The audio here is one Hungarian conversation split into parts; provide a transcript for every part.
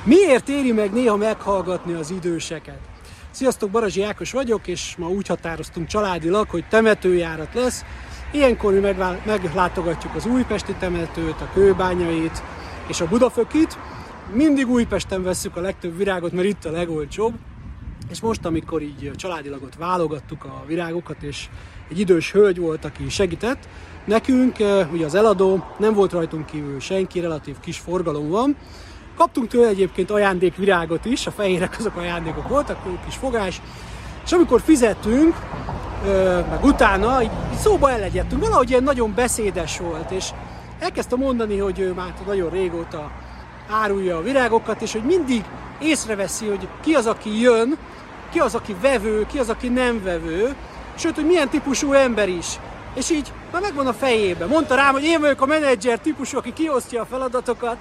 Miért éri meg néha meghallgatni az időseket? Sziasztok, Barazsi Ákos vagyok, és ma úgy határoztunk családilag, hogy temetőjárat lesz. Ilyenkor mi meglátogatjuk az újpesti temetőt, a kőbányait és a Budafökit. Mindig Újpesten vesszük a legtöbb virágot, mert itt a legolcsóbb. És most, amikor így családilag ott válogattuk a virágokat, és egy idős hölgy volt, aki segített nekünk, ugye az eladó, nem volt rajtunk kívül senki, relatív kis forgalom van. Kaptunk tőle egyébként ajándékvirágot is, a fehérek azok ajándékok voltak, jó kis fogás. És amikor fizettünk, meg utána, így szóba elegyedtünk, valahogy ilyen nagyon beszédes volt, és elkezdte mondani, hogy ő már nagyon régóta árulja a virágokat, és hogy mindig észreveszi, hogy ki az, aki jön, ki az, aki vevő, ki az, aki nem vevő, sőt, hogy milyen típusú ember is. És így már megvan a fejében. Mondta rám, hogy én vagyok a menedzser típusú, aki kiosztja a feladatokat.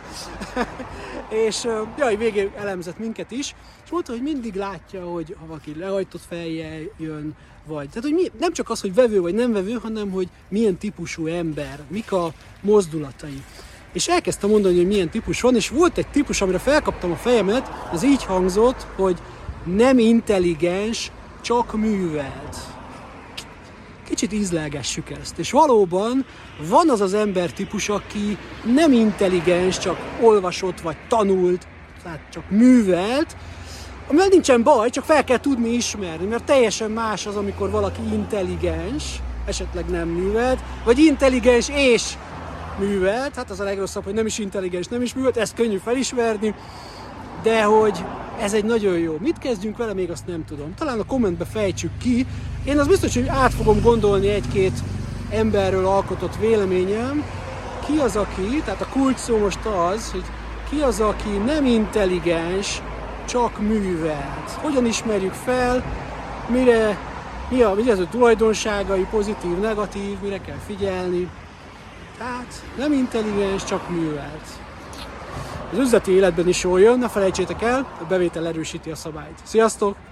És végén elemzett minket is. És mondta, hogy mindig látja, hogy ha valaki lehajtott fejjel jön, vagy. Tehát, hogy nem csak az, hogy vevő vagy nem vevő, hanem hogy milyen típusú ember, mik a mozdulatai. És elkezdtem mondani, hogy milyen típus van, és volt egy típus, amire felkaptam a fejemet, az így hangzott, hogy nem intelligens, csak művelt. Kicsit ízlelgessük ezt. És valóban van az az embertípus, aki nem intelligens, csak olvasott vagy tanult, tehát csak művelt, amivel nincsen baj, csak fel kell tudni ismerni, mert teljesen más az, amikor valaki intelligens, esetleg nem művelt, vagy intelligens és művelt, hát az a legrosszabb, hogy nem is intelligens, nem is művelt, ezt könnyű felismerni, de hogy ez egy nagyon jó. Mit kezdjünk vele, még azt nem tudom. Talán a kommentbe fejtsük ki. Én az biztos, hogy át fogom gondolni egy-két emberről alkotott véleményem. Ki az, aki, tehát a kulcs szó most az, hogy ki az, aki nem intelligens, csak művelt. Hogyan ismerjük fel, mi az a tulajdonságai, pozitív, negatív, mire kell figyelni. Tehát nem intelligens, csak művelt. Az üzleti életben is jól jön, ne felejtsétek el, a bevétel erősíti a szabályt. Sziasztok!